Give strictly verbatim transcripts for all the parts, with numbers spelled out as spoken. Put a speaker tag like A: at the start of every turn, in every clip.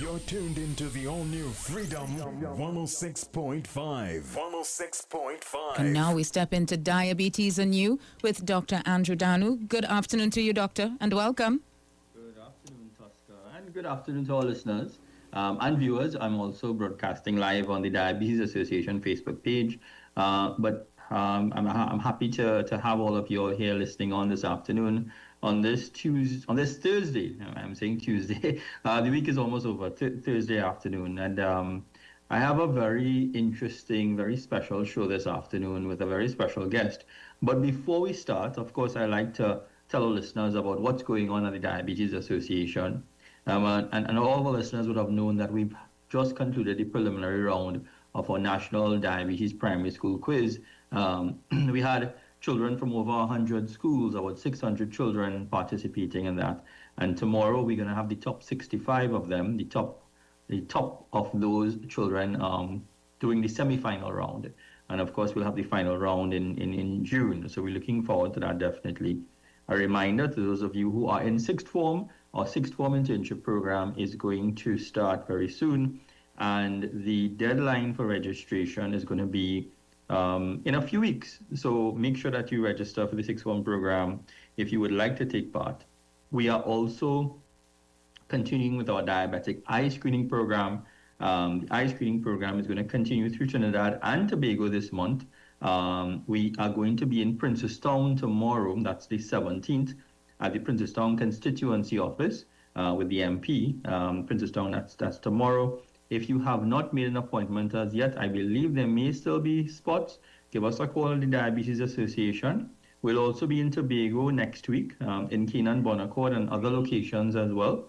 A: You're tuned into the all-new Freedom one oh six point five. one oh six point five.
B: And now we step into Diabetes Anew with Doctor Andrew Danu. Good afternoon to you, Doctor, and welcome.
C: Good afternoon, Tosca, and good afternoon to all listeners um, and viewers. I'm also broadcasting live on the Diabetes Association Facebook page, uh, but um, I'm, I'm happy to, to have all of you all here listening on this afternoon. On this Tuesday, on this Thursday, I'm saying Tuesday. Uh, the week is almost over. Th- Thursday afternoon, and um, I have a very interesting, very special show this afternoon with a very special guest. But before we start, of course, I like to tell our listeners about what's going on at the Diabetes Association, um, and, and all of our listeners would have known that we've just concluded the preliminary round of our National Diabetes Primary School Quiz. Um, we had children from over one hundred schools, about six hundred children participating in that. And tomorrow we're going to have the top sixty-five of them, the top the top of those children um, doing the semi-final round. And of course, we'll have the final round in, in, in June. So we're looking forward to that, definitely. A reminder to those of you who are in sixth form, our sixth form internship program is going to start very soon. And the deadline for registration is going to be Um, in a few weeks. So make sure that you register for the sixth form program if you would like to take part. We are also continuing with our diabetic eye screening program. Um, the eye screening program is going to continue through Trinidad and Tobago this month. Um, we are going to be in Princestown tomorrow, that's the seventeenth, at the Princestown constituency office uh, with the M P. Um, Princestown, that's, that's tomorrow. If you have not made an appointment as yet, I believe there may still be spots. Give us a call at the Diabetes Association. We'll also be in Tobago next week, um, in Canaan, Bonaccord, and other locations as well.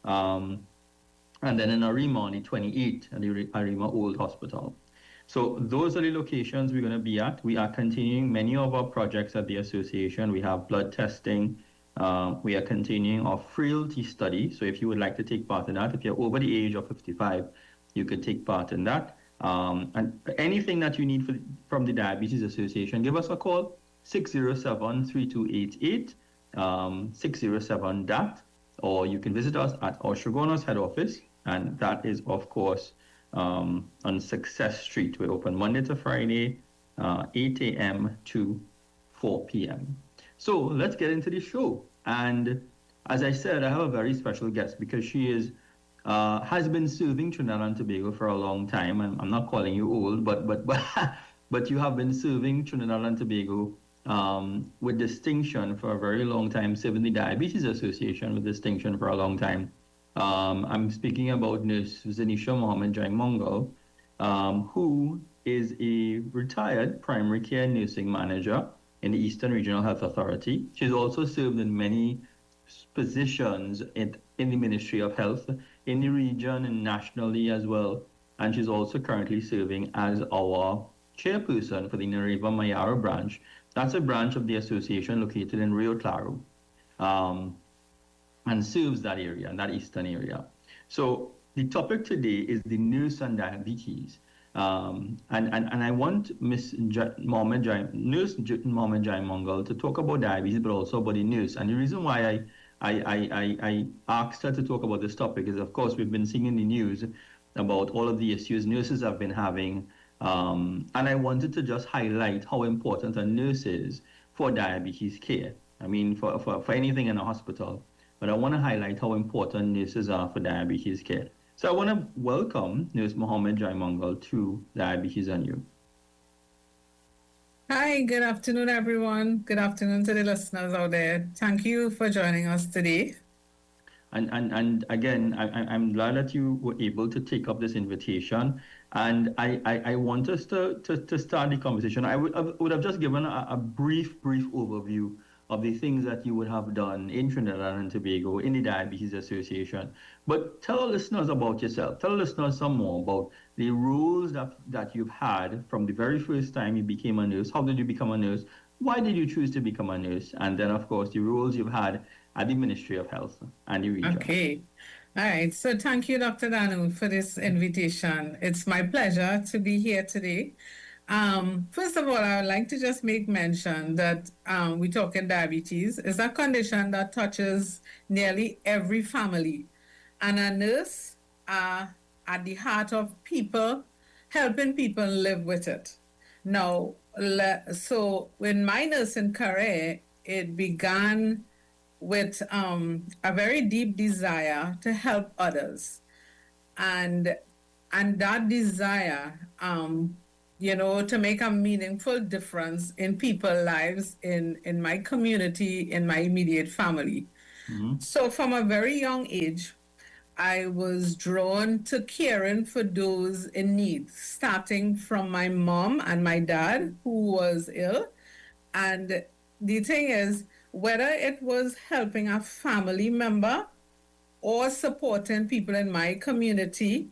C: Um, and then in Arima on the twenty-eighth at the Arima Old Hospital. So those are the locations we're going to be at. We are continuing many of our projects at the association. We have blood testing. Um, we are continuing our frailty study. So if you would like to take part in that, if you're over the age of fifty-five, you could take part in that. Um, and anything that you need for, from the Diabetes Association, give us a call, six oh seven, three two eight eight, um, six oh seven D A T, or you can visit us at our Shogunas head office, and that is, of course, um, on Success Street. We're open Monday to Friday, uh, eight a.m. to four p.m. So let's get into the show. And as I said, I have a very special guest because she is Uh, has been serving Trinidad and Tobago for a long time, and I'm not calling you old, but but but but you have been serving Trinidad and Tobago um, with distinction for a very long time, serving the Diabetes Association with distinction for a long time. Um, I'm speaking about Nurse Zanisha Mohammed Jaimongal, um, who is a retired primary care nursing manager in the Eastern Regional Health Authority. She's also served in many positions in, in the Ministry of Health in the region and nationally as well. And she's also currently serving as our chairperson for the Nareva Mayara branch. That's a branch of the association located in Rio Claro, um, and serves that area, that eastern area. So the topic today is the nurse and diabetes. Um, and, and, and I want Miss J- Mohammed Jai, Nurse J- Mohammed Jaimongal to talk about diabetes, but also about the nurse. And the reason why I I, I, I, I asked her to talk about this topic is, of course, we've been seeing in the news about all of the issues nurses have been having. Um, and I wanted to just highlight how important a nurse is for diabetes care. I mean, for, for, for anything in a hospital. But I want to highlight how important nurses are for diabetes care. So I want to welcome Nurse Mohammed Jaimongal to Diabetes Anew.
D: Hi, good afternoon, everyone. Good afternoon to the listeners out there. Thank you for joining us today.
C: And and, and again, I, I'm glad that you were able to take up this invitation. And I, I, I want us to, to, to start the conversation. I would, I would have just given a, a brief, brief overview of the things that you would have done in Trinidad and Tobago in the Diabetes Association. But tell our listeners about yourself. Tell our listeners some more about the roles that, that you've had from the very first time you became a nurse. How did you become a nurse? Why did you choose to become a nurse? And then, of course, the roles you've had at the Ministry of Health and the region.
D: Okay. All right. So thank you, Doctor Danu, for this invitation. It's my pleasure to be here today. Um, first of all, I would like to just make mention that um, we talking diabetes is a condition that touches nearly every family. And a nurse are at the heart of people, helping people live with it. Now, so in my nursing career, it began with um, a very deep desire to help others. And, and that desire, um, you know, to make a meaningful difference in people's lives, in, in my community, in my immediate family. Mm-hmm. So from a very young age, I was drawn to caring for those in need, starting from my mom and my dad, who was ill. And the thing is, whether it was helping a family member or supporting people in my community,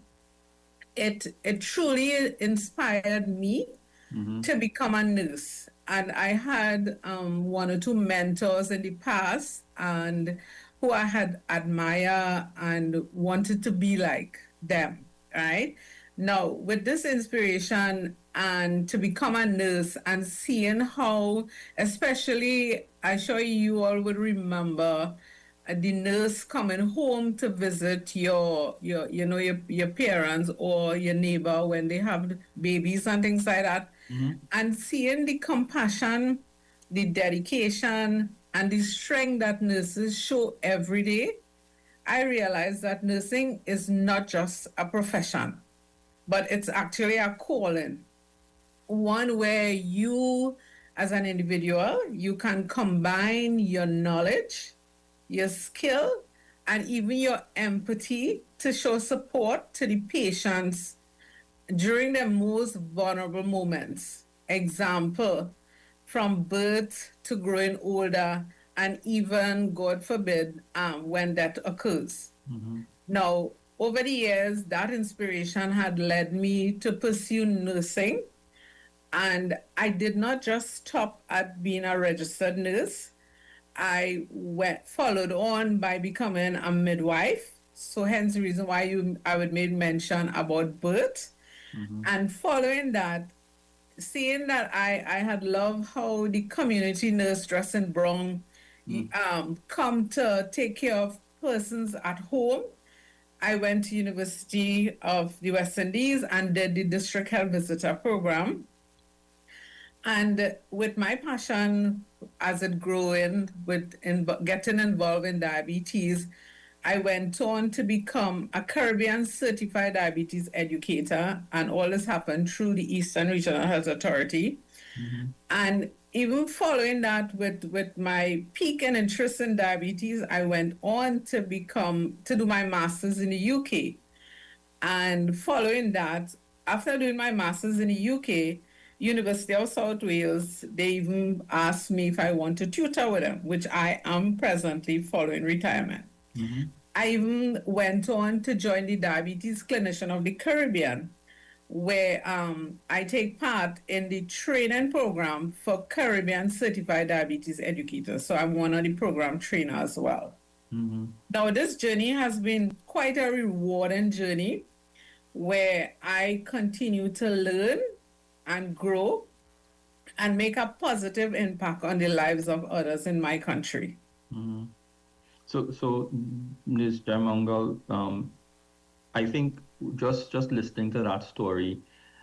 D: it, it truly inspired me mm-hmm. to become a nurse. And I had um, one or two mentors in the past, and who I had admired and wanted to be like them, right? Now, with this inspiration and to become a nurse and seeing how, especially, I'm sure you all would remember uh, the nurse coming home to visit your, your you know, your, your parents or your neighbor when they have babies and things like that. Mm-hmm. And seeing the compassion, the dedication, and the strength that nurses show every day, I realized that nursing is not just a profession, but it's actually a calling. One where you, as an individual, you can combine your knowledge, your skill, and even your empathy to show support to the patients during their most vulnerable moments. Example, from birth to growing older, and even, God forbid, um, when that occurs. Mm-hmm. Now, over the years, that inspiration had led me to pursue nursing, and I did not just stop at being a registered nurse. I went followed on by becoming a midwife, so hence the reason why you I would make mention about birth. Mm-hmm. And following that, seeing that I, I had loved how the community nurse dressed in brown mm. um, come to take care of persons at home, I went to University of the West Indies and did the district health visitor program. And with my passion as it growing, with in, getting involved in diabetes, I went on to become a Caribbean certified diabetes educator, and all this happened through the Eastern Regional Health Authority. Mm-hmm. And even following that, with, with my peak and interest in diabetes, I went on to become, to do my master's in the U K. And following that, after doing my master's in the U K, University of South Wales, they even asked me if I want to tutor with them, which I am presently following retirement. Mm-hmm. I even went on to join the Diabetes Clinician of the Caribbean, where um, I take part in the training program for Caribbean certified diabetes educators. So I'm one of the program trainers as well. Mm-hmm. Now, this journey has been quite a rewarding journey where I continue to learn and grow and make a positive impact on the lives of others in my country.
C: Mm-hmm. So, so Miz Jaimangal, um, I think just just listening to that story,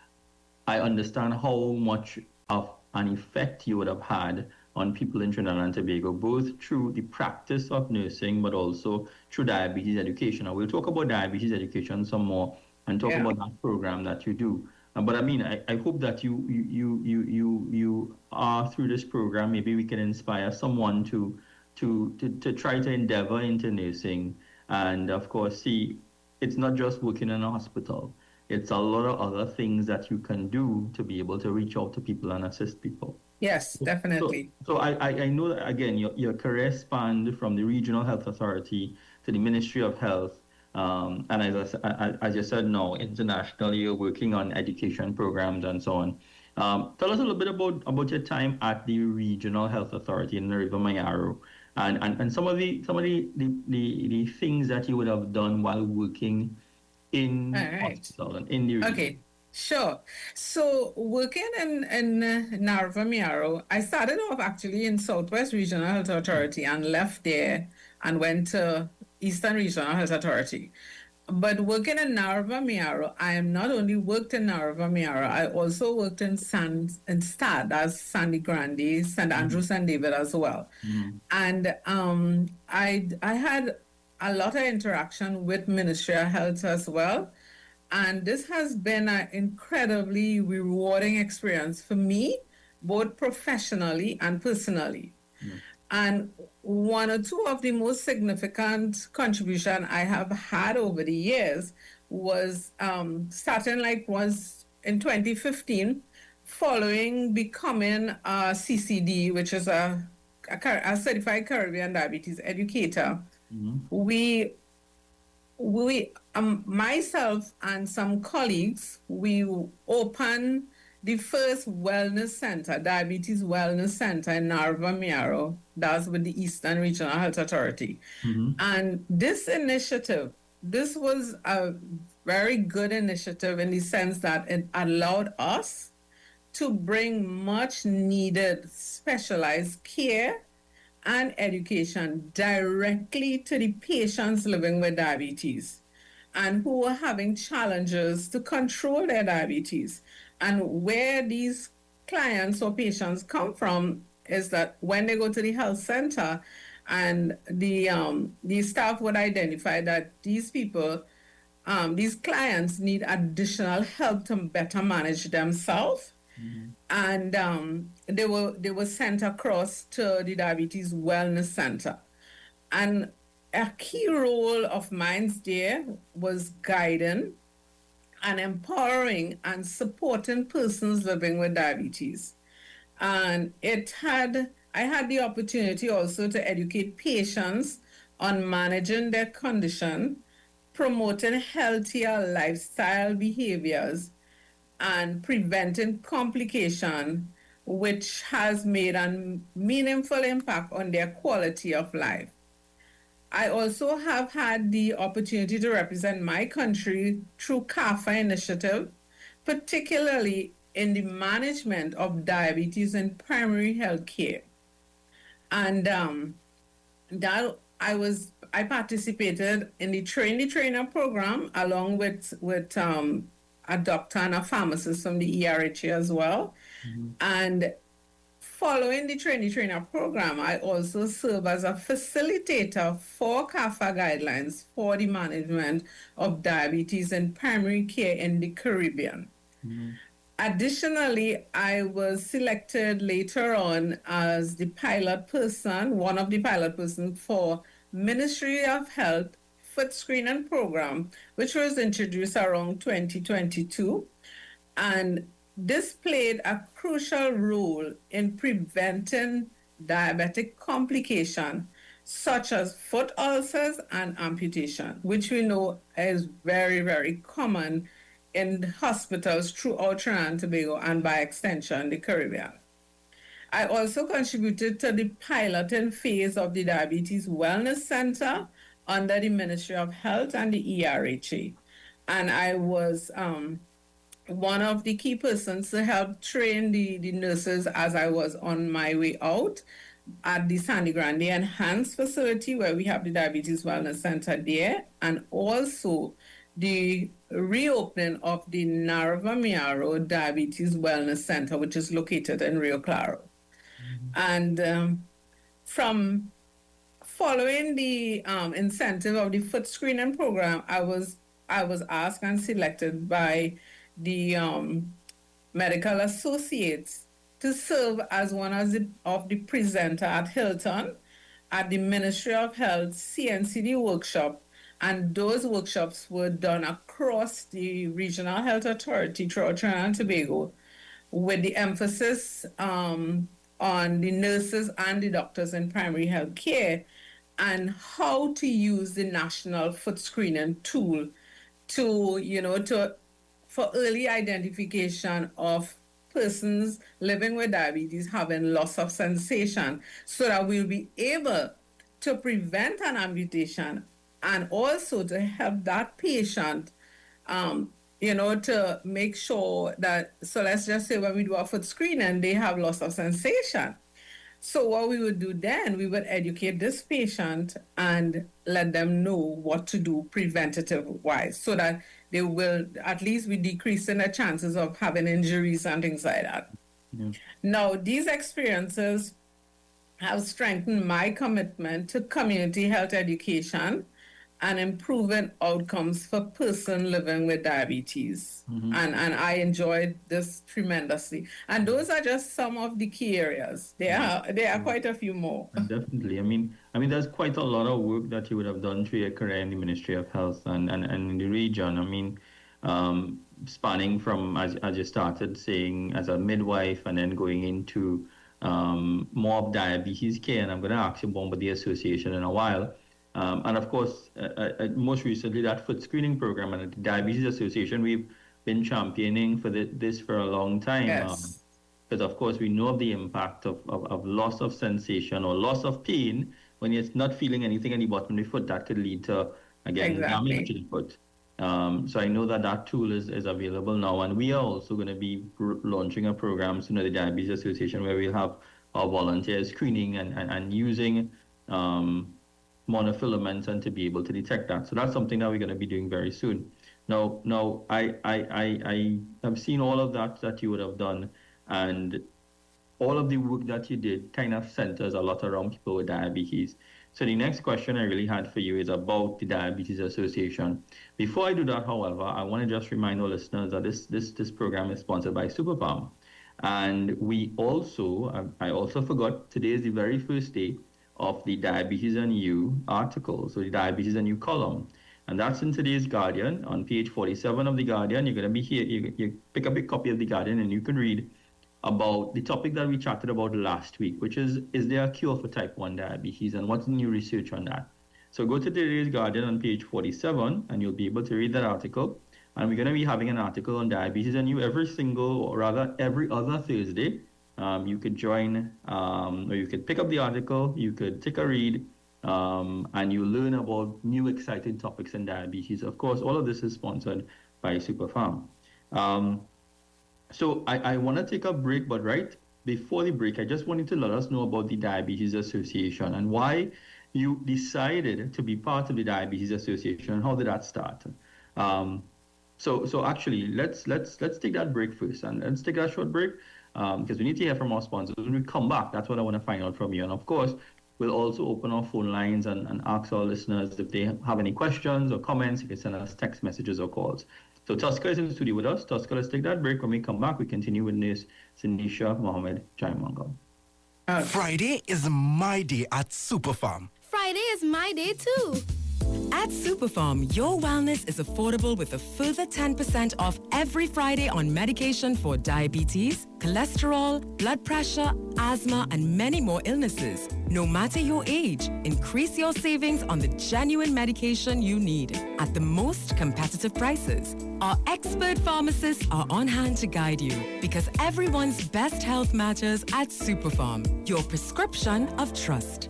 C: I understand how much of an effect you would have had on people in Trinidad and Tobago, both through the practice of nursing, but also through diabetes education. And we'll talk about diabetes education some more and talk yeah. about that program that you do. Uh, but I mean, I, I hope that you you you you you are through this program. Maybe we can inspire someone to. To, to, to try to endeavor into nursing, and of course, see, it's not just working in a hospital. It's a lot of other things that you can do to be able to reach out to people and assist people.
D: Yes, definitely.
C: So, so I, I, I know that, again, your, your career spanned from the Regional Health Authority to the Ministry of Health, um, and as I, as you said, now, internationally, you're working on education programs and so on. Um, tell us a little bit about, about your time at the Regional Health Authority in the River Mayaro. And, and and some of the some of the, the, the, the things that you would have done while working in right. hospital and in the region.
D: Okay, sure. So working in in uh, Narva Mayaro, I started off actually in Southwest Regional Health Authority and left there and went to Eastern Regional Health Authority. but working in Narva-Miaro, I am not only worked in Narva-Miaro, I also worked in San in Stad, that's Sandy Grande, Saint Andrew, Saint David as well.
C: Mm-hmm.
D: And um, I I had a lot of interaction with Ministry of Health as well. And this has been an incredibly rewarding experience for me, both professionally and personally. Mm. And one or two of the most significant contribution I have had over the years was um, starting like was in twenty fifteen, following becoming a C C D, which is a, a, a certified Caribbean diabetes educator. Mm-hmm. We We, um, myself and some colleagues, we opened the first wellness center, diabetes wellness center in Narva-Miaro. That's with the Eastern Regional Health Authority. Mm-hmm. And this initiative, this was a very good initiative in the sense that it allowed us to bring much needed specialized care and education directly to the patients living with diabetes and who are having challenges to control their diabetes. And where these clients or patients come from is that when they go to the health center and the um, the staff would identify that these people, um, these clients need additional help to better manage themselves. Mm-hmm. And um, they were they were sent across to the Diabetes Wellness Center. And a key role of mine there was guiding and empowering and supporting persons living with diabetes. And it had I had the opportunity also to educate patients on managing their condition, promoting healthier lifestyle behaviors, and preventing complication, which has made a meaningful impact on their quality of life. I also have had the opportunity to represent my country through CAFA initiative, particularly in the management of diabetes in primary health care. And um, that I was I participated in the Train the Trainer program along with with um, a doctor and a pharmacist from the E R H A as well. Mm-hmm. And following the Train the Trainer program, I also serve as a facilitator for CAFA guidelines for the management of diabetes in primary care in the Caribbean. Mm-hmm. Additionally, I was selected later on as the pilot person, one of the pilot persons for Ministry of Health Foot Screening Program, which was introduced around twenty twenty-two. And this played a crucial role in preventing diabetic complications such as foot ulcers and amputation, which we know is very, very common in hospitals throughout Trinidad and Tobago and by extension the Caribbean. I also contributed to the piloting phase of the Diabetes Wellness Center under the Ministry of Health and the E R H A. And I was um, one of the key persons to help train the, the nurses as I was on my way out at the Sandy Grande Enhanced facility where we have the Diabetes Wellness Center there, and also the reopening of the Narva-Miaro Diabetes Wellness Center, which is located in Rio Claro. Mm-hmm. And um, from following the um, incentive of the foot screening program, I was I was asked and selected by the um, medical associates to serve as one of the, of the presenter at Hilton at the Ministry of Health C N C D workshop. And those workshops were done across the Regional Health Authority throughout Trinidad and Tobago, with the emphasis um, on the nurses and the doctors in primary health care and how to use the national foot screening tool to, you know, to for early identification of persons living with diabetes having loss of sensation, so that we'll be able to prevent an amputation and also to help that patient, um, you know, to make sure that, so let's just say when we do a foot screening, they have loss of sensation. So what we would do then, we would educate this patient and let them know what to do preventative-wise so that they will, at least we decreasing the chances of having injuries and things like that. Yeah. Now, these experiences have strengthened my commitment to community health education and improving outcomes for person living with diabetes. Mm-hmm. And, and I enjoyed this tremendously. And those are just some of the key areas. There are, there are quite a few more.
C: Definitely. I mean, I mean, there's quite a lot of work that you would have done through your career in the Ministry of Health and, and, and in the region. I mean, um, spanning from, as, as you started saying, as a midwife and then going into um, more of diabetes care. And I'm going to ask you more about the association in a while. Um, and of course, uh, uh, most recently, that foot screening program and the Diabetes Association, we've been championing for the, this for a long time.
D: Yes.
C: Um, because, of course, we know of the impact of, of, of loss of sensation or loss of pain when you're not feeling anything in the bottom of the foot. That could lead to, again,
D: exactly.
C: damage to the foot. Um, so I know that that tool is, is available now. And we are also going to be r- launching a program soon at the Diabetes Association where we'll have our volunteers screening and, and, and using um, monofilaments and to be able to detect that. So that's something that we're going to be doing very soon. Now, now I, I, I, I have seen all of that that you would have done, and all of the work that you did kind of centers a lot around people with diabetes. So the next question I really had for you is about the Diabetes Association. Before I do that, however, I want to just remind our listeners that this this this program is sponsored by Superfarm. And we also, I, I also forgot, today is the very first day of the Diabetes and You article, so the Diabetes and You column. And that's in today's Guardian, on page forty-seven of the Guardian. You're going to be here, you, you pick up a copy of the Guardian and you can read about the topic that we chatted about last week, which is, is there a cure for type one diabetes and what's the new research on that? So go to today's Guardian on page forty-seven and you'll be able to read that article. And we're going to be having an article on Diabetes and You every single, or rather every other Thursday. Um, you could join, um, or you could pick up the article, you could take a read, um, and you learn about new exciting topics in diabetes. Of course, all of this is sponsored by Superfarm. Um, so I, I want to take a break, but right before the break, I just wanted to let us know about the Diabetes Association and why you decided to be part of the Diabetes Association and how did that start? Um, so so actually, let's let's let's take that break first, and let's take that short break. Um, because we need to hear from our sponsors. When we come back, that's what I want to find out from you. And of course, we'll also open our phone lines and, and ask our listeners if they have any questions or comments. You can send us text messages or calls. So Tusker is in the studio with us. Tusker, let's take that break. When we come back, we continue with Nurse Sinisha Mohammed Jaimangal.
E: Uh, Friday is my day at Superfarm.
F: Friday is my day too.
G: At Superfarm, your wellness is affordable with a further ten percent off every Friday on medication for diabetes, cholesterol, blood pressure, asthma, and many more illnesses. No matter your age, increase your savings on the genuine medication you need at the most competitive prices. Our expert pharmacists are on hand to guide you because everyone's best health matters at Superfarm, your prescription of trust.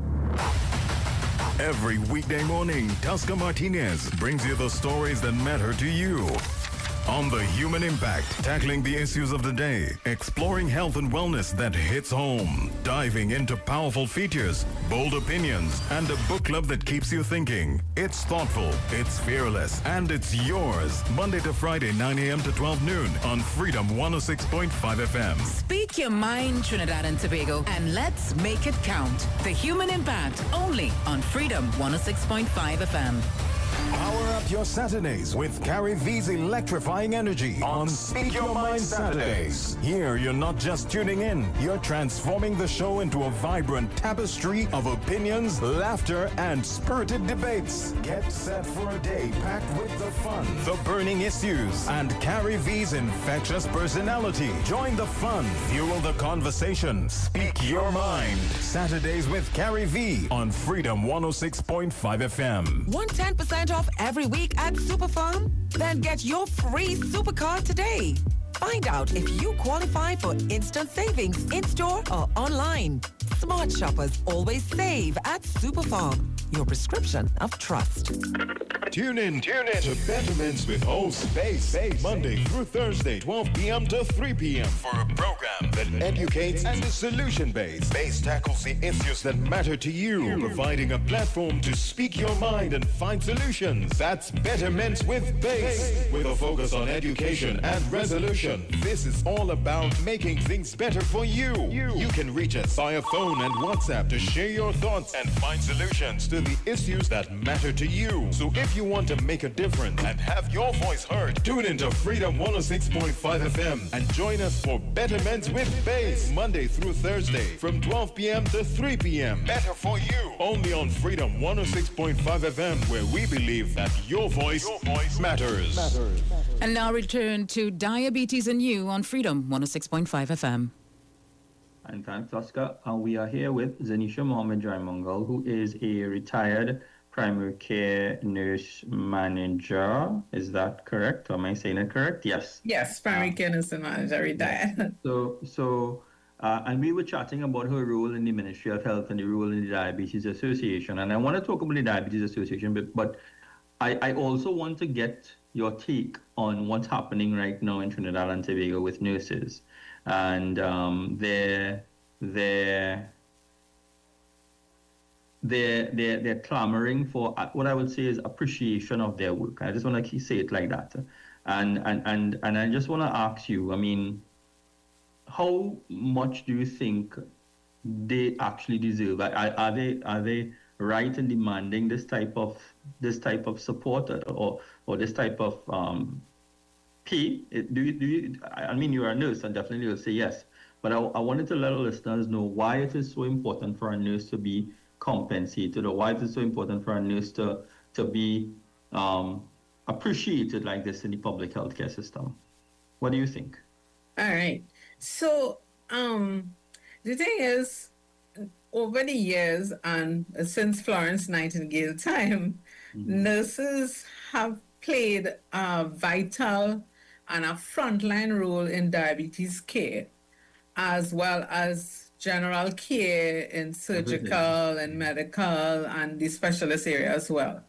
A: Every weekday morning, Tusker Martinez brings you the stories that matter to you. On The Human Impact, tackling the issues of the day, exploring health and wellness that hits home, diving into powerful features, bold opinions, and a book club that keeps you thinking. It's thoughtful, it's fearless, and it's yours. Monday to Friday, nine a.m. to twelve noon on Freedom one oh six point five F M.
H: Speak your mind, Trinidad and Tobago, and let's make it count. The Human Impact, only on Freedom one oh six point five F M.
A: Power up your Saturdays with Carrie V's electrifying energy on Speak Your Mind Saturdays. Here, you're not just tuning in, you're transforming the show into a vibrant tapestry of opinions, laughter, and spirited debates. Get set for a day packed with the fun, the burning issues, and Carrie V's infectious personality. Join the fun, fuel the conversation. Speak Your Mind. Saturdays with Carrie V on Freedom one oh six point five F M.
G: Want ten percent off every week at Superfarm? Then get your free supercar today. Find out if you qualify for instant savings in-store or online. Smart shoppers always save at Superfarm. your prescription of trust.
A: Tune in, tune in to Betterments with host Base, Monday through Thursday, twelve p.m. to three p.m. for a program that educates and is solution-based. Base tackles the issues that matter to you, providing a platform to speak your mind and find solutions. That's Betterments with Base, with a focus on education and resolution. This is all about making things better for you. You can reach us via phone and WhatsApp to share your thoughts and find solutions to the issues that matter to you. So if you want to make a difference and have your voice heard, tune into Freedom one oh six point five F M and join us for Betterments with Base, Monday through Thursday from twelve p.m. to three p.m. Better for you. Only on Freedom one oh six point five F M, where we believe that your voice, your voice matters. matters.
B: And now return to Diabetes and You on Freedom one oh six point five F M.
C: And thanks, Oscar. Uh, we are here with Zanisha Mohammed Jaimangal, who is a retired primary care nurse manager. Is that correct? Or am I saying it correct? Yes.
D: Yes, primary uh, care nurse manager, retired.
C: So, so uh, and we were chatting about her role in the Ministry of Health and the role in the Diabetes Association. And I want to talk about the Diabetes Association, but, but I, I also want to get your take on what's happening right now in Trinidad and Tobago with nurses. And um, they're, they're, they're, they're, they're clamoring for what I would say is appreciation of their work. I just want to say it like that. And, and, and, and I just want to ask you, I mean, how much do you think they actually deserve? Are, are they are they right in demanding this type of this type of support or or this type of um, pay? Do you do you? I mean, you are a nurse, and definitely you'll say yes. But I, I wanted to let our listeners know why it is so important for a nurse to be compensated, or why it is so important for a nurse to to be um, appreciated like this in the public healthcare system. What do you think?
D: All right. So um, the thing is, over the years and since Florence Nightingale time, mm-hmm. nurses have played a vital and a frontline role in diabetes care, as well as general care in surgical and medical and the specialist area as well.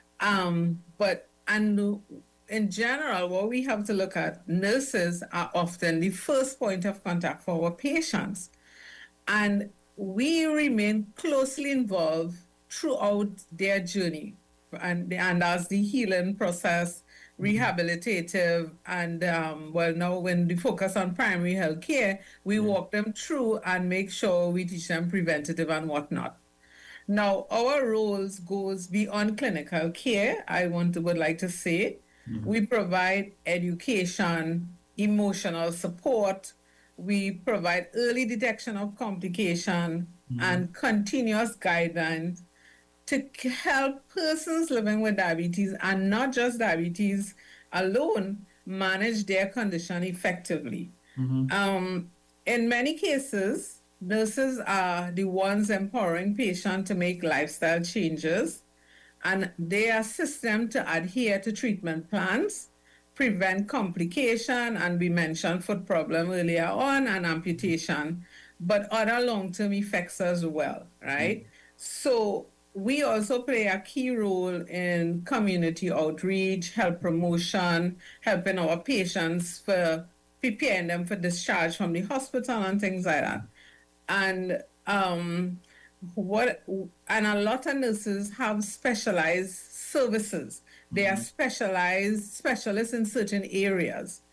D: Um, but and in general, what we have to look at, nurses are often the first point of contact for our patients. And we remain closely involved throughout their journey. And, and as the healing process, rehabilitative, and um, well, now when we focus on primary health care, we mm-hmm. walk them through and make sure we teach them preventative and whatnot. Now, our roles goes beyond clinical care, I want to, would like to say. Mm-hmm. We provide education, emotional support, we provide early detection of complication mm-hmm. and continuous guidance to help persons living with diabetes, and not just diabetes alone, manage their condition effectively. Mm-hmm. Um, in many cases, nurses are the ones empowering patients to make lifestyle changes, and they assist them to adhere to treatment plans, prevent complication, and we mentioned foot problem earlier on, and amputation, but other long-term effects as well, right? Mm-hmm. So we also play a key role in community outreach, health promotion, helping our patients for preparing them for discharge from the hospital and things like that. And um, what and a lot of nurses have specialized services. They are specialized specialists in certain areas.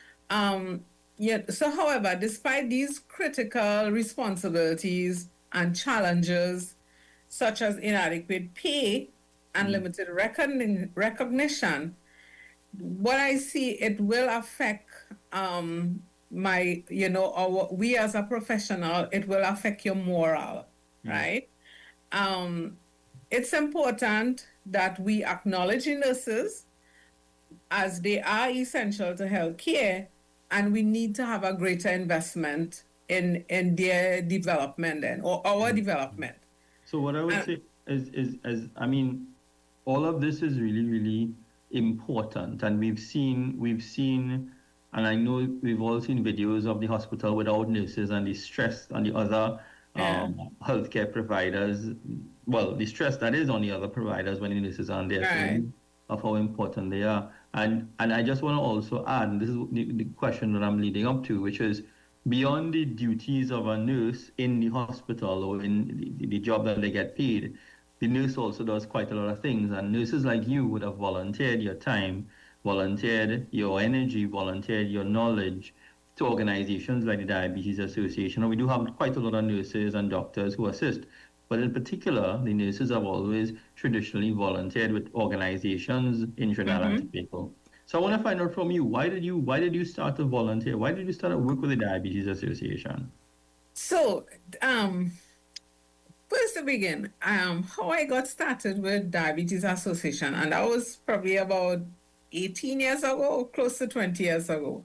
D: Um, yet, so, however, despite these critical responsibilities and challenges, such as inadequate pay and mm. limited recogni- recognition, what I see, it will affect um, my, you know, our, we as a professional, it will affect your morale, mm. right? Um, it's important that we acknowledge nurses as they are essential to healthcare, and we need to have a greater investment in, in their development and or our mm. development.
C: So what I would uh, say is, is, is, I mean, all of this is really, really important. And we've seen, we've seen, and I know we've all seen videos of the hospital without nurses and the stress and the other
D: Yeah.
C: um, healthcare providers, well, the stress that is on the other providers when the nurses aren't there,
D: Right.
C: so of how important they are. And and I just want to also add, and this is the, the question that I'm leading up to, which is beyond the duties of a nurse in the hospital or in the, the job that they get paid, the nurse also does quite a lot of things. And nurses like you would have volunteered your time, volunteered your energy, volunteered your knowledge to organizations like the Diabetes Association. And we do have quite a lot of nurses and doctors who assist. But in particular, the nurses have always traditionally volunteered with organizations in Trinidad
D: Mm-hmm.
C: and Tobago. So I want to find out from you, why did you why did you start to volunteer? Why did you start to work with the Diabetes Association?
D: So, um, first to begin, um, how I got started with Diabetes Association, and that was probably about eighteen years ago, close to twenty years ago.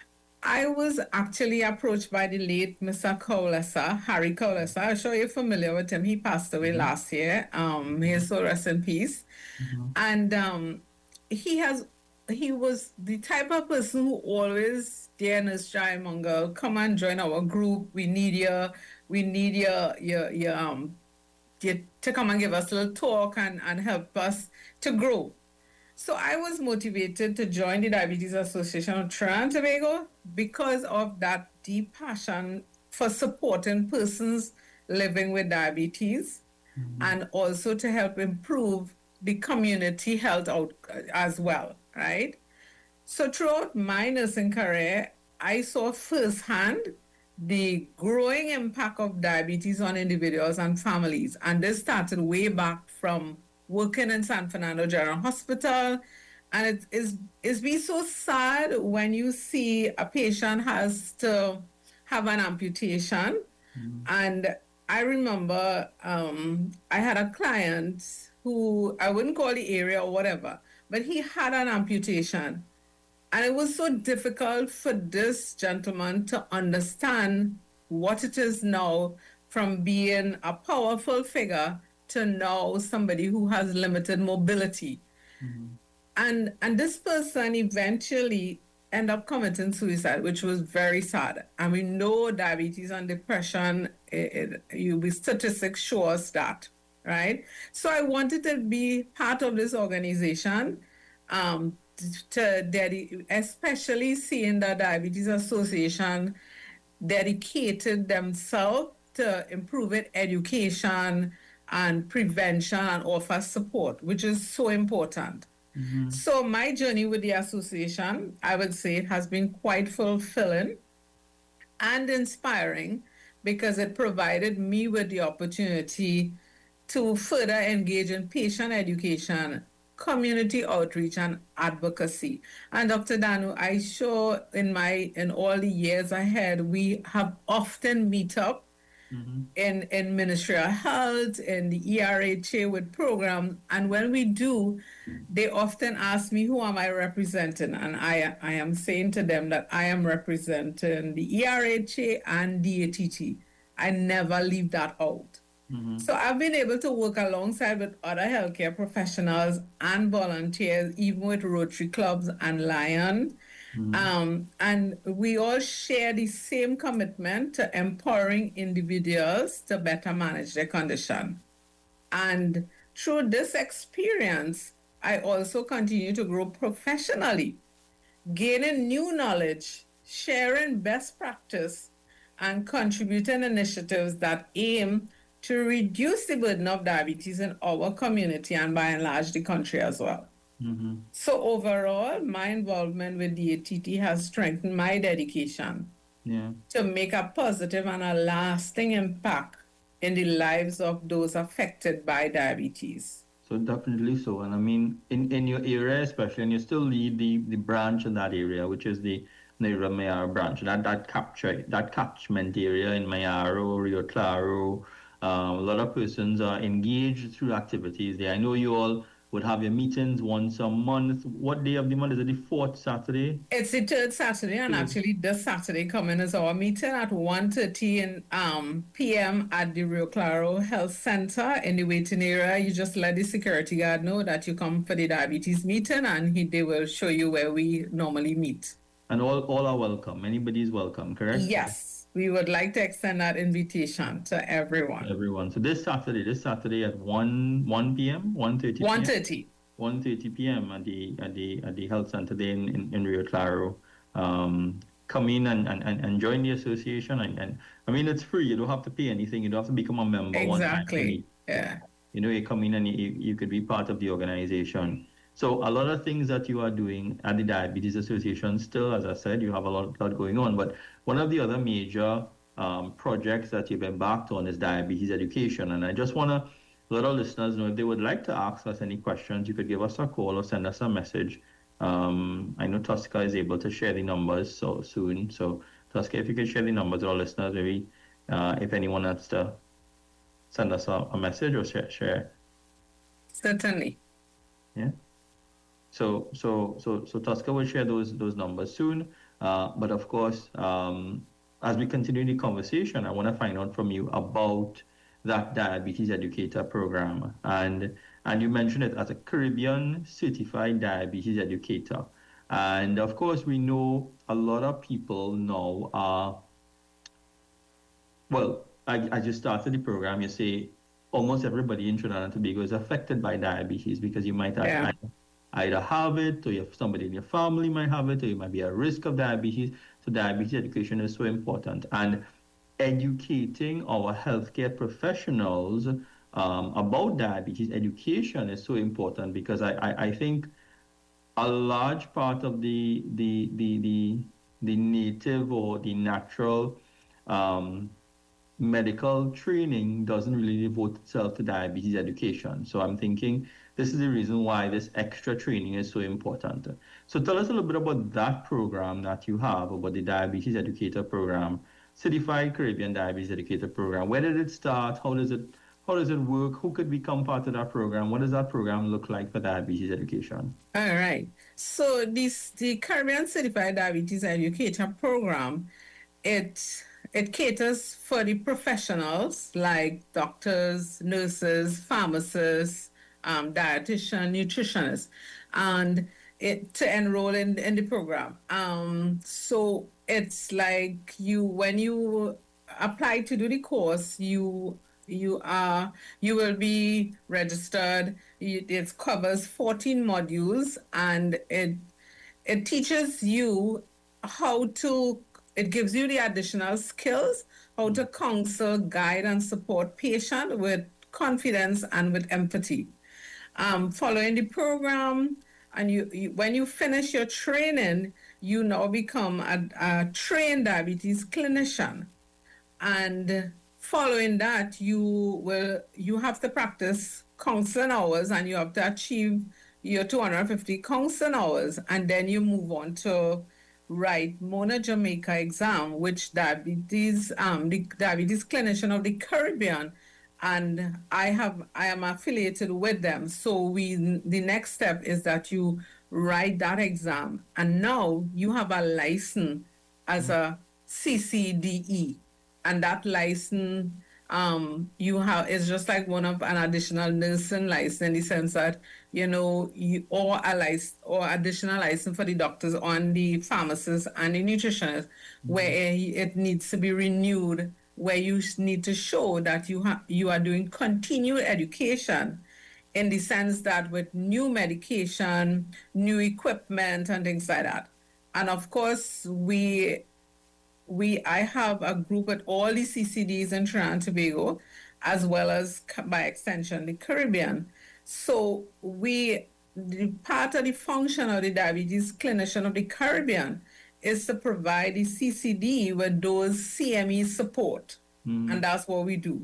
D: I was actually approached by the late Mister Kaulasa, Harry Kaulasa. I'm sure you're familiar with him. He passed away mm-hmm. last year. Um, may his soul rest in peace. Mm-hmm. And um, he has, he was the type of person who always, dear Nurse Jaimongal, come and join our group. We need your, we need your, your, your um, your, to come and give us a little talk and, and help us to grow. So I was motivated to join the Diabetes Association of Trinidad and Tobago because of that deep passion for supporting persons living with diabetes mm-hmm. and also to help improve the community health out as well, right? So throughout my nursing career, I saw firsthand the growing impact of diabetes on individuals and families. And this started way back from working in San Fernando General Hospital, and it is it's been so sad when you see a patient has to have an amputation. Mm-hmm. And I remember um, I had a client who, I wouldn't call the area or whatever, but he had an amputation. And it was so difficult for this gentleman to understand what it is now from being a powerful figure to now somebody who has limited mobility. Mm-hmm. And and this person eventually ended up committing suicide, which was very sad. And we know diabetes and depression, it, it, you be statistics show us that, right? So I wanted to be part of this organization, um, to dedi- especially seeing the Diabetes Association dedicated themselves to improving education and prevention and offer support, which is so important. Mm-hmm. So my journey with the association, I would say it has been quite fulfilling and inspiring because it provided me with the opportunity to further engage in patient education, community outreach, and advocacy. And Doctor Danu, I sure in my in all the years ahead, we have often meet up Mm-hmm. in, in Ministry of Health, in the E R H A with programs. And when we do, they often ask me, who am I representing? And I, I am saying to them that I am representing the E R H A and D A T T. I never leave that out. Mm-hmm. So I've been able to work alongside with other healthcare professionals and volunteers, even with Rotary Clubs and Lion. Mm-hmm. Um, and we all share the same commitment to empowering individuals to better manage their condition. And through this experience, I also continue to grow professionally, gaining new knowledge, sharing best practice, and contributing initiatives that aim to reduce the burden of diabetes in our community and by and large the country as well. Mm-hmm. So overall, my involvement with D A T T has strengthened my dedication yeah. to make a positive and a lasting impact in the lives of those affected by diabetes.
C: So definitely so. And I mean, in, in your area especially, and you still lead the, the branch in that area, which is the Naira Mayaro branch, that that capture that catchment area in Mayaro, Rio Claro. Uh, a lot of persons are engaged through activities there. I know you all would have your meetings once a month. What day of the month? Is it the fourth Saturday?
D: It's the third Saturday, and mm-hmm. actually this Saturday coming is our meeting at one thirty in, um, p m at the Rio Claro Health Center in the waiting area. You just let the security guard know that you come for the diabetes meeting, and he, they will show you where we normally meet.
C: And all, all are welcome. Anybody is welcome, correct?
D: Yes. we would like to extend that invitation to everyone.
C: Everyone. So this Saturday, this Saturday at one one p.m., one thirty
D: one thirty
C: one thirty p.m. at the at the at the health center there in, in, in Rio Claro. Um, come in and, and, and join the association. And, and I mean, it's free. You don't have to pay anything. You don't have to become a member.
D: Exactly. Yeah.
C: You know, you come in and you, you could be part of the organization. So a lot of things that you are doing at the Diabetes Association still, as I said, you have a lot, lot going on. But one of the other major um, projects that you've embarked on is diabetes education. And I just want to let our listeners know if they would like to ask us any questions, you could give us a call or send us a message. Um, I know Tosca is able to share the numbers so soon. So Tosca, if you could share the numbers with our listeners, maybe uh, if anyone wants to send us a, a message or share, share.
D: Certainly.
C: Yeah. So, so, so, so Tosca will share those those numbers soon. Uh, but of course, um, as we continue the conversation, I want to find out from you about that diabetes educator program. And and you mentioned it as a Caribbean certified diabetes educator. And of course, we know a lot of people now are, well, as you started the program, you say almost everybody in Trinidad and Tobago is affected by diabetes because you might have yeah. either have it, or you have somebody in your family might have it, or you might be at risk of diabetes. So diabetes education is so important. And educating our healthcare professionals um, about diabetes education is so important because I, I, I think a large part of the the the the, the native or the natural um, medical training doesn't really devote itself to diabetes education. So I'm thinking this is the reason why this extra training is so important. So tell us a little bit about that program that you have, about the Diabetes Educator Program, Certified Caribbean Diabetes Educator Program. Where did it start? How does it how does it work? Who could become part of that program? What does that program look like for diabetes education?
D: All right. So this the Caribbean Certified Diabetes Educator Program, it It caters for the professionals like doctors, nurses, pharmacists, um, dietitian, nutritionists, and it to enroll in, in the program. Um, so it's like you when you apply to do the course, you you are you will be registered. It covers fourteen modules, and it it teaches you how to. It gives you the additional skills, how to counsel, guide, and support patient with confidence and with empathy. Um, following the program, and you, you when you finish your training, you now become a, a trained diabetes clinician. And following that, you will you have to practice counseling hours, and you have to achieve your two hundred fifty counseling hours, and then you move on to write Mona Jamaica exam, which diabetes, um, the diabetes clinician of the Caribbean, and I have I am affiliated with them. So we the next step is that you write that exam, and now you have a license as a C C D E, and that license um, you have is just like one of an additional nursing license in the sense that you know you or a license or additional license for the doctors on the pharmacists and the nutritionists, mm-hmm. where it needs to be renewed, where you need to show that you have you are doing continued education, in the sense that with new medication, new equipment, and things like that. And of course, we. We, I have a group at all the C C Ds in Trinidad and Tobago, as well as by extension the Caribbean. So we, the part of the function of the diabetes clinician of the Caribbean is to provide the C C D with those C M E support, mm. and that's what we do.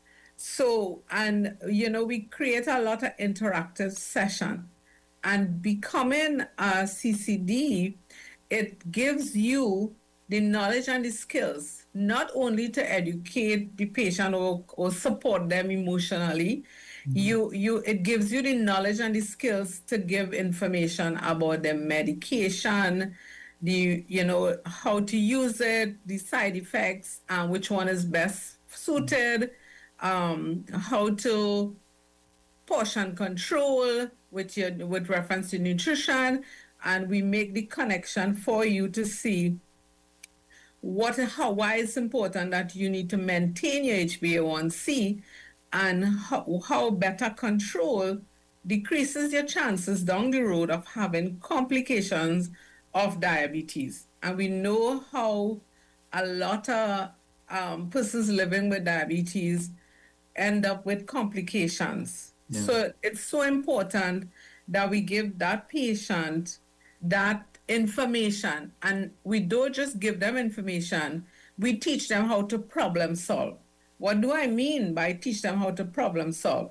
D: So, and you know, we create a lot of interactive session, and becoming a C C D, it gives you the knowledge and the skills, not only to educate the patient or, or support them emotionally, mm-hmm. you you it gives you the knowledge and the skills to give information about the medication, the you know how to use it, the side effects, and which one is best suited, um, how to portion control with your with reference to nutrition, and we make the connection for you to see what, how, why it's important that you need to maintain your H b A one c, and how, how better control decreases your chances down the road of having complications of diabetes. And we know how a lot of um, persons living with diabetes end up with complications. Yeah. So it's so important that we give that patient that information, and we don't just give them information, we teach them how to problem solve. What do I mean by teach them how to problem solve?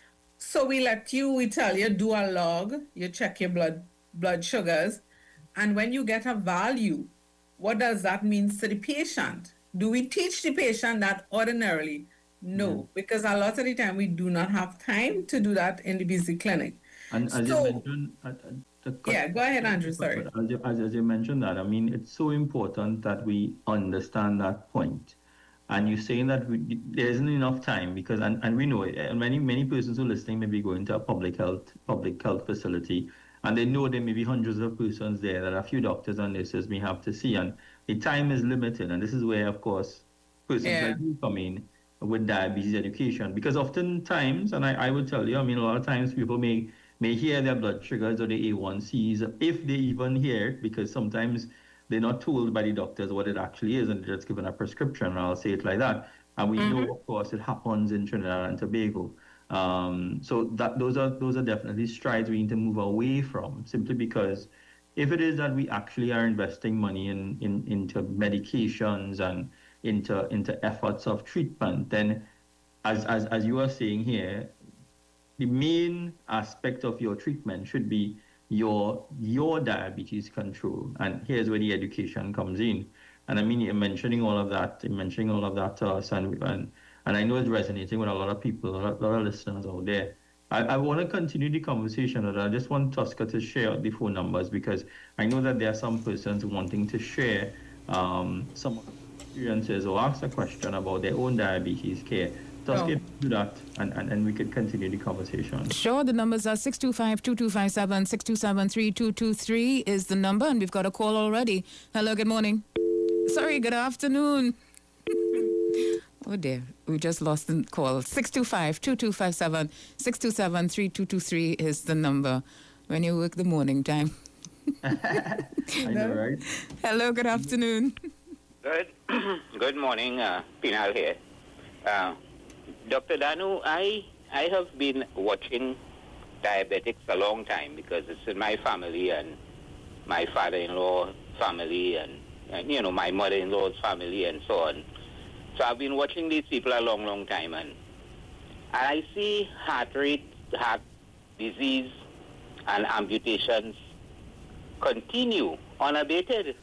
D: So we let you, we tell you, do a log, you check your blood blood sugars, and when you get a value, what does that mean to the patient? Do we teach the patient that ordinarily? No, mm-hmm. because a lot of the time we do not have time to do that in the busy clinic.
C: And as so, you mentioned, uh, the,
D: yeah, go ahead, Andrew, sorry.
C: As you, as, as you mentioned that, I mean, it's so important that we understand that point. And you're saying that we, there isn't enough time because, and, and we know it, and many, many persons who are listening may be going to a public health, public health facility, and they know there may be hundreds of persons there that a few doctors and nurses may have to see, and the time is limited. And this is where, of course, persons yeah. like you come in with diabetes education, because oftentimes, and I, I would tell you, I mean, a lot of times people may may hear their blood sugars or the A one Cs, if they even hear it, because sometimes they're not told by the doctors what it actually is, and they're just given a prescription, and I'll say it like that. And we mm-hmm. know, of course, it happens in Trinidad and Tobago. Um, so that those are those are definitely strides we need to move away from, simply because if it is that we actually are investing money in, in into medications and into into efforts of treatment, then as as as you are saying here, the main aspect of your treatment should be your your diabetes control. And here's where the education comes in. And I mean, you're mentioning all of that, you're mentioning all of that to us, and and, and I know it's resonating with a lot of people, a lot, a lot of listeners out there. I, I want to continue the conversation, and I just want Tosca to share the phone numbers, because I know that there are some persons wanting to share um, some experiences or ask a question about their own diabetes care. Tosca, oh. do that, and, and, and we could continue the conversation.
B: Sure, the numbers are six two five, two two five seven, six two seven, three two two three is the number, and we've got a call already. Hello, good morning. Sorry, good afternoon. Oh dear, we just lost the call. six two five, two two five seven, six two seven, three two two three is the number when you work the morning time.
C: I know, right?
B: Hello, good afternoon.
I: Good good morning, uh, Pinal here. Uh, Doctor Danu, I, I have been watching diabetics a long time because it's in my family and my father-in-law family and, and you know, my mother-in-law's family and so on. So I've been watching these people a long, long time, and I see heart rate, heart disease, and amputations continue unabated.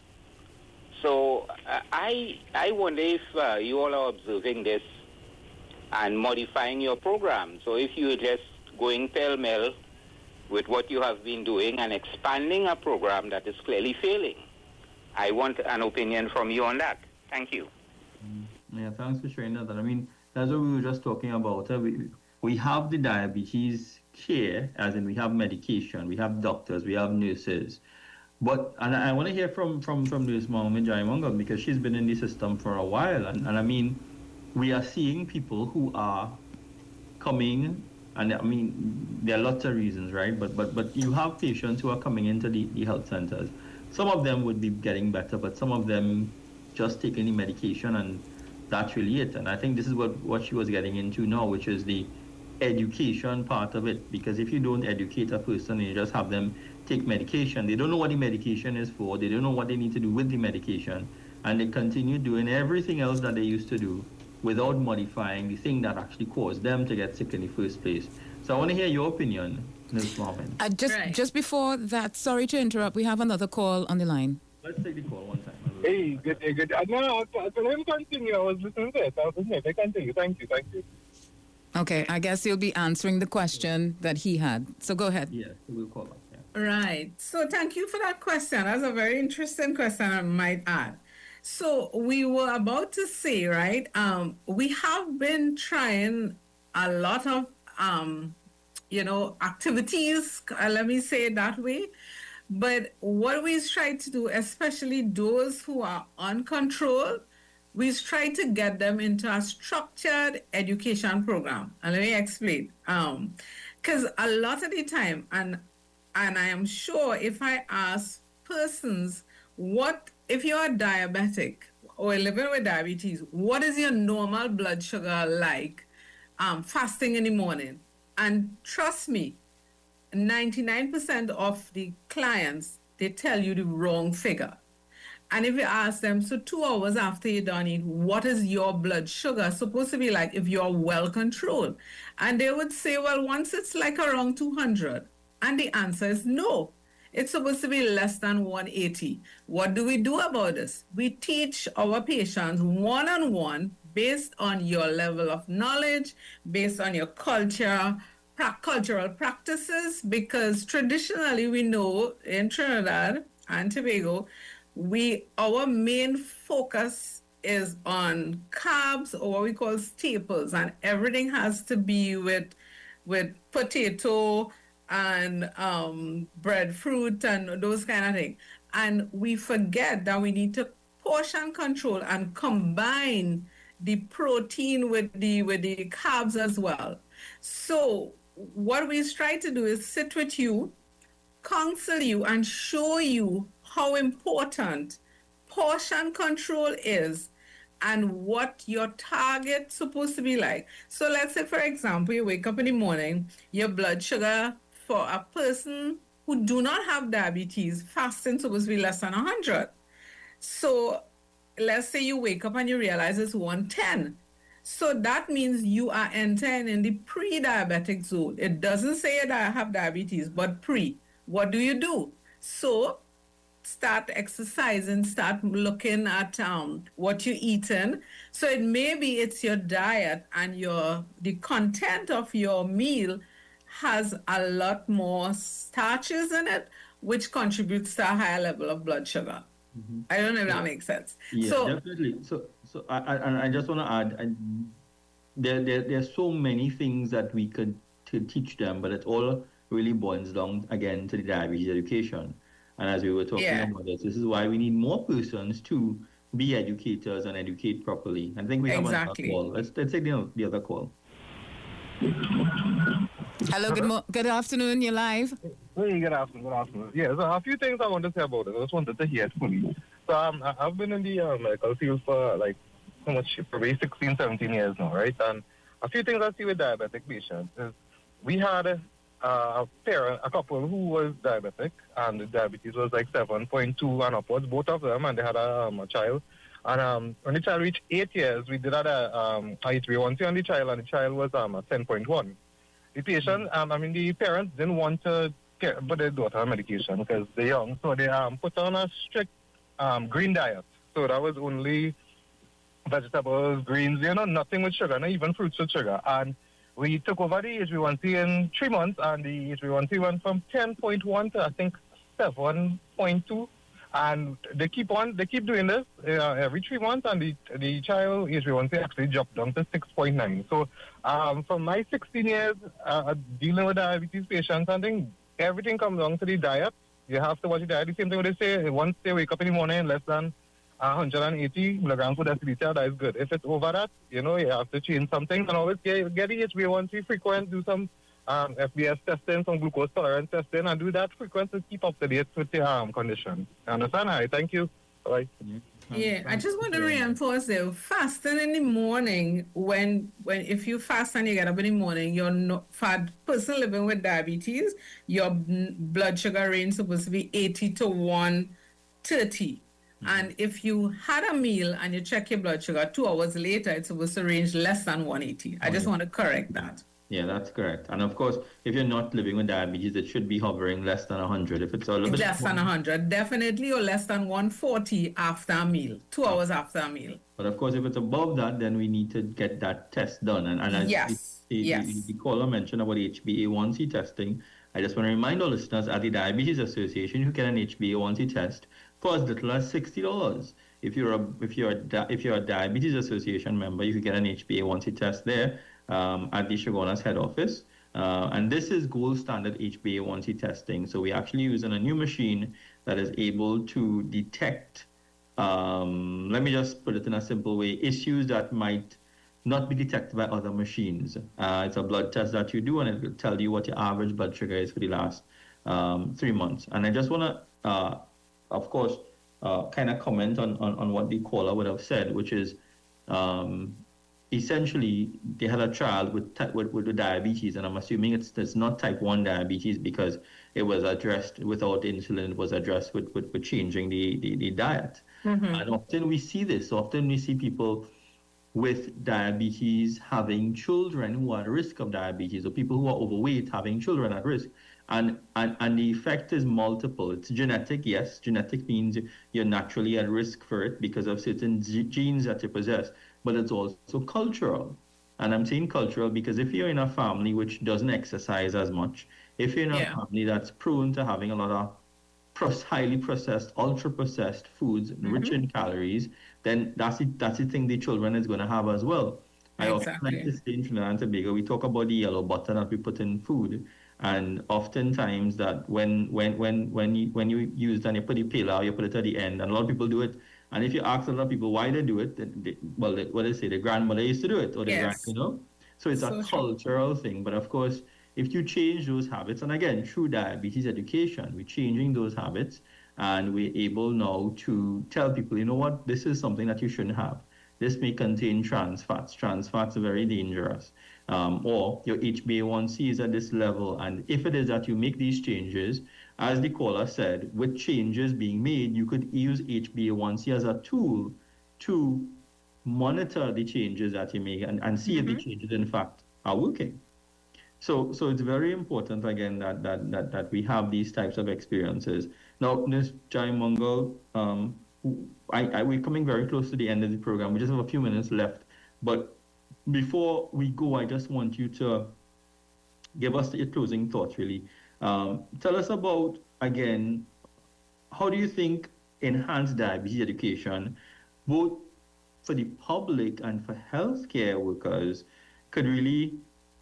I: So uh, I I wonder if uh, you all are observing this and modifying your program. So if you're just going pell-mell with what you have been doing and expanding a program that is clearly failing, I want an opinion from you on that. Thank you.
C: Mm. Yeah, thanks for sharing that. I mean, that's what we were just talking about. Uh, we, we have the diabetes care, as in we have medication, we have doctors, we have nurses. But, and I want to hear from, from, from Nurse Mohammed Jaimunga, because she's been in the system for a while. And, and I mean, we are seeing people who are coming, and I mean, there are lots of reasons, right? But but but you have patients who are coming into the, the health centers. Some of them would be getting better, but some of them just taking the medication, and that's really it. And I think this is what, what she was getting into now, which is the education part of it. Because if you don't educate a person and you just have them take medication, they don't know what the medication is for, they don't know what they need to do with the medication, and they continue doing everything else that they used to do without modifying the thing that actually caused them to get sick in the first place. So I want to hear your opinion, Miz Marvin.
B: Uh, just, right. just before that, sorry to interrupt, we have another call on the line.
C: Let's take the call one time.
J: Hey, good day, good day. Uh, no, let him continue. I was listening to it. I was listening. They continue. Thank you, thank you.
B: Okay, I guess you'll be answering the question that he had. So go ahead.
C: Yes, we'll call back. Yeah.
D: Right. So thank you for that question. That's a very interesting question, I might add. So we were about to say, right, um, we have been trying a lot of, um, you know, activities, uh, let me say it that way, But what we try to do, especially those who are uncontrolled, we try to get them into a structured education program. And let me explain. Um, because a lot of the time, and and I am sure if I ask persons, what if you're diabetic or living with diabetes, what is your normal blood sugar like um, fasting in the morning? And trust me, ninety-nine percent of the clients, they tell you the wrong figure. And if you ask them, so two hours after you're done eating, what is your blood sugar supposed to be like if you're well controlled? And they would say, well, once it's like around two hundred. And the answer is no. It's supposed to be less than one eighty. What do we do about this? We teach our patients one-on-one based on your level of knowledge, based on your culture, pra- cultural practices, because traditionally we know in Trinidad and Tobago, we our main focus is on carbs, or what we call staples, and everything has to be with with potato and um, breadfruit and those kind of things. And we forget that we need to portion control and combine the protein with the with the carbs as well. So what we try to do is sit with you, counsel you, and show you how important portion control is and what your target's supposed to be like. So let's say, for example, you wake up in the morning, your blood sugar for a person who do not have diabetes, fasting supposed to be less than one hundred. So let's say you wake up and you realize it's one ten. So that means you are entering in the pre-diabetic zone. It doesn't say that I have diabetes, but pre. What do you do? So start exercising, start looking at um, what you're eating. So it maybe it's your diet and your the content of your meal has a lot more starches in it, which contributes to a higher level of blood sugar. Mm-hmm. I don't know if that makes sense.
C: Yeah,
D: so,
C: definitely. So, so I, I, I just want to add, I, there, there, there's so many things that we could to teach them, but it all really boils down again to the diabetes education. And as we were talking yeah. about this, this is why we need more persons to be educators and educate properly. I think we have
D: exactly.
C: another call. Let's, let's take the, the other call.
B: Hello, good mo- good afternoon. You're live.
J: Hey, good afternoon. Good afternoon. Yeah, so a few things I want to say about it. I just wanted to hear it fully. So um, I've been in the uh, medical field for like so much, probably sixteen, seventeen years now, right? And a few things I see with diabetic patients is we had a, a parent, a couple who was diabetic, and the diabetes was like seven point two and upwards, both of them, and they had a, um, a child. And um, when the child reached eight years, we did a um, H b A one C on the child, and the child was um, at ten point one. The patient, um, I mean, the parents didn't want to get but their daughter on medication because they're young, so they um, put on a strict um, green diet. So that was only vegetables, greens, you know, nothing with sugar, not even fruits with sugar. And we took over the H b A one C in three months, and the H b A one C went from ten point one to, I think, seven point two. And they keep on, they keep doing this uh, every three months, and the the child H b A one C actually dropped down to six point nine. So um, from my sixteen years uh, dealing with diabetes patients, I think everything comes down to the diet. You have to watch the diet. The same thing what they say, once they wake up in the morning less than one hundred eighty milligrams per deciliter, that is good. If it's over that, you know, you have to change something. And always get, get the H b A one C frequent, do some um, F B S testing, some glucose tolerance testing, and do that frequent to keep up to date with the um, condition. You understand? All right, thank you. Bye.
D: Yeah, I just want to reinforce though, fasting in the morning, when when if you fast and you get up in the morning, you're not fat person living with diabetes, your blood sugar range is supposed to be eighty to one thirty. Mm-hmm. And if you had a meal and you check your blood sugar two hours later, it's supposed to range less than one eighty. I just want to correct that.
C: Yeah, that's correct. And of course, if you're not living with diabetes, it should be hovering less than one hundred. If it's a little
D: it's
C: bit
D: less than one hundred, definitely, or less than one forty after a meal, two hours after a meal.
C: But of course, if it's above that, then we need to get that test done. And, and as
D: yes,
C: the,
D: yes.
C: The, the caller mentioned about H b A one C testing, I just want to remind our listeners at the Diabetes Association, you get an H b A one C test for as little as sixty dollars. If you're a if you're a, if you're a Diabetes Association member, you can get an H b A one C test there um, at the Chaguanas head office. Uh, and this is gold standard H b A one C testing. So we're actually using a new machine that is able to detect, um, let me just put it in a simple way, issues that might not be detected by other machines. Uh, it's a blood test that you do, and it will tell you what your average blood sugar is for the last um, three months. And I just want to, uh, of course, uh, kind of comment on, on, on what the caller would have said, which is, um, essentially, they had a child with, with with diabetes, and I'm assuming it's it's not type one diabetes because it was addressed without insulin. It was addressed with, with, with changing the, the, the diet. Mm-hmm. And often we see this. Often we see people with diabetes having children who are at risk of diabetes, or people who are overweight having children at risk. And, and, and the effect is multiple. It's genetic, yes. Genetic means you're naturally at risk for it because of certain genes that you possess. But it's also cultural. And I'm saying cultural because if you're in a family which doesn't exercise as much, if you're in a yeah. family that's prone to having a lot of highly processed, ultra-processed foods, mm-hmm. rich in calories, then that's the, that's the thing the children is going to have as well. I exactly. often like to say in Trinidad and Tobago, we talk about the yellow butter that we put in food. And oftentimes that when when when when you when you use it and you put the pill out, you put it at the end, and a lot of people do it. And if you ask a lot of people why they do it, they, well, they, what they say, their grandmother used to do it, or their yes. grand, you know. So it's so a cultural true. thing. But of course, if you change those habits, and again, through diabetes education, we're changing those habits, and we're able now to tell people, you know what, this is something that you shouldn't have. This may contain trans fats. Trans fats are very dangerous. Um, or your H b A one C is at this level. And if it is that you make these changes, as the caller said, with changes being made, you could use H b A one C as a tool to monitor the changes that you make and, and see mm-hmm. if the changes, in fact, are working. So so it's very important, again, that that that, that we have these types of experiences. Now, Miz Jai Mangal, um, I, I, we're coming very close to the end of the program. We just have a few minutes left. But before we go, I just want you to give us your closing thoughts, really. Um, tell us about, again, how do you think enhanced diabetes education, both for the public and for healthcare workers, could really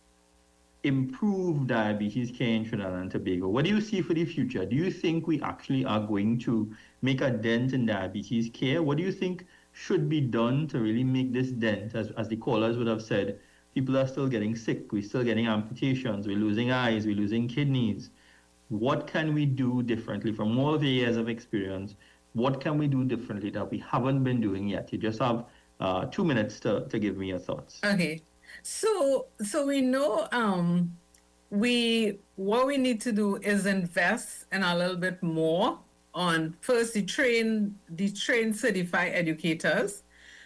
C: improve diabetes care in Trinidad and Tobago? What do you see for the future? Do you think we actually are going to make a dent in diabetes care? What do you think should be done to really make this dent? As, as the callers would have said, people are still getting sick. We're still getting amputations. We're losing eyes. We're losing kidneys. What can we do differently from all the years of experience? What can we do differently that we haven't been doing yet? You just have uh, two minutes to, to give me your thoughts.
D: Okay. So, so we know um, we what we need to do is invest in a little bit more on first the train the trained certified educators,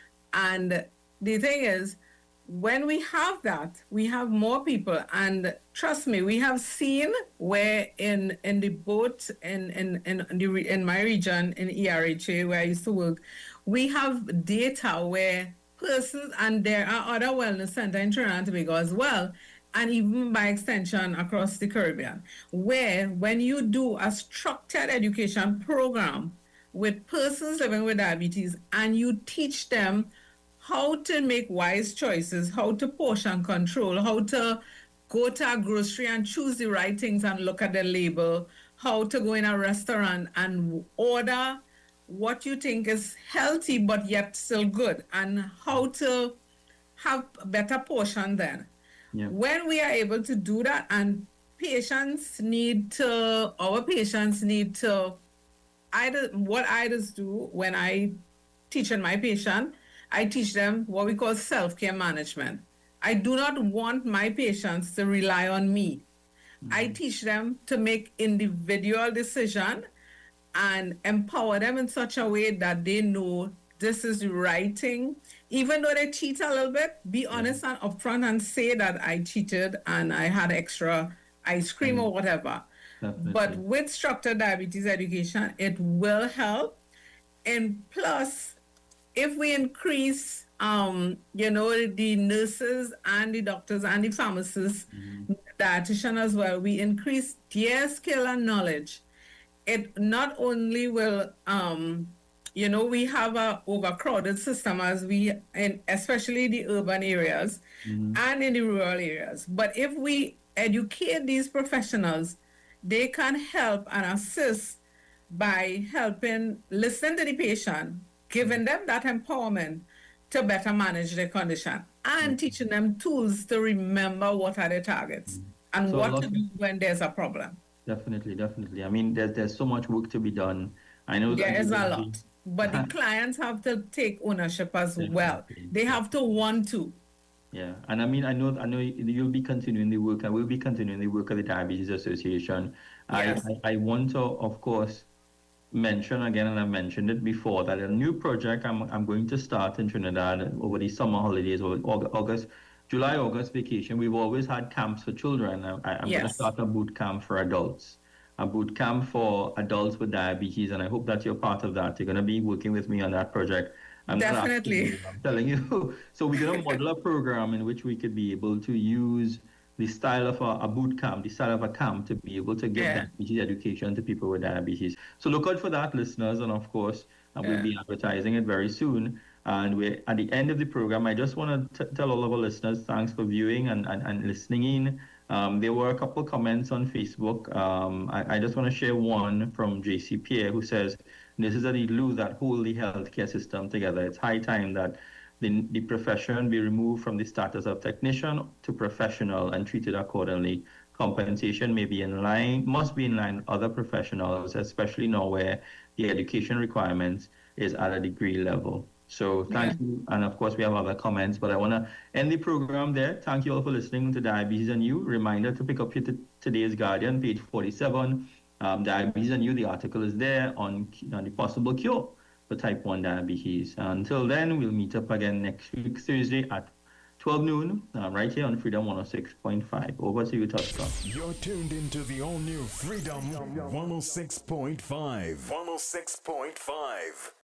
D: and the thing is, when we have that, we have more people, and trust me, we have seen where in in the boat in in in the in my region in E R H A where I used to work, we have data where persons, and there are other wellness centers in Trinidad and Tobago as well, and even by extension across the Caribbean, where when you do a structured education program with persons living with diabetes and you teach them how to make wise choices, how to portion control, how to go to a grocery and choose the right things and look at the label, how to go in a restaurant and order what you think is healthy but yet still good, and how to have a better portion then. Yeah. When we are able to do that, and patients need to, our patients need to, either what I just do when I teach on my patient, I teach them what we call self-care management. I do not want my patients to rely on me. Mm-hmm. I teach them to make individual decisions and empower them in such a way that they know this is the right thing. Even though they cheat a little bit, be honest yeah. and upfront and say that I cheated and I had extra ice cream mm. or whatever. Definitely. But with structured diabetes education, it will help. And plus, if we increase, um, you know, the nurses and the doctors and the pharmacists, mm. dietitian as well, we increase their skill and knowledge. It not only will, um, you know, we have a overcrowded system as we, in especially the urban areas mm-hmm. and in the rural areas. But if we educate these professionals, they can help and assist by helping listen to the patient, giving them that empowerment to better manage their condition, and teaching them tools to remember what are their targets and
C: So a
D: what
C: lot
D: to
C: of-
D: do when there's a problem.
C: Definitely, definitely. I mean, there's there's so much work to be done. I know
D: There
C: that
D: is
C: you
D: a
C: will
D: lot.
C: be-
D: But the clients have to take ownership as well. They have to want to.
C: Yeah, and I mean, I know, I know you'll be continuing the work, and we'll be continuing the work of the Diabetes Association.
D: Yes.
C: I, I, I want to, of course, mention again, and I mentioned it before, that a new project I'm, I'm going to start in Trinidad over the summer holidays, or Aug- August, July, August vacation. We've always had camps for children. I, I- I'm going to
D: Yes.
C: start a boot camp for adults, a boot camp for adults with diabetes, and I hope that you're part of that. You're going to be working with me on that project. I'm not asking
D: Definitely.
C: you, I'm telling you. So we're going to model a program in which we could be able to use the style of a, a boot camp, the style of a camp, to be able to give
D: Yeah.
C: diabetes education to people with diabetes. So look out for that, listeners, and of course, uh, we'll be advertising it very soon. And we're at the end of the program. I just want to tell all of our listeners, thanks for viewing and, and, and listening in. Um, there were a couple comments on Facebook. Um, I, I just want to share one from J C Pierre, who says, this is the glue that hold the healthcare system together. It's high time that the, the profession be removed from the status of technician to professional and treated accordingly. Compensation may be in line, must be in line with other professionals, especially now where the education requirements is at a degree level. So thank
D: Yeah.
C: you. And of course, we have other comments, but I want to end the program there. Thank you all for listening to Diabetes and You. Reminder to pick up your t- today's Guardian, page forty-seven. Um, Diabetes and You, the article is there on, on the possible cure for type one diabetes. Until then, we'll meet up again next week, Thursday at twelve noon, um, right here on Freedom one oh six point five. Over to you, Tosca.
A: You're tuned into the all-new Freedom one oh six point five. one oh six point five.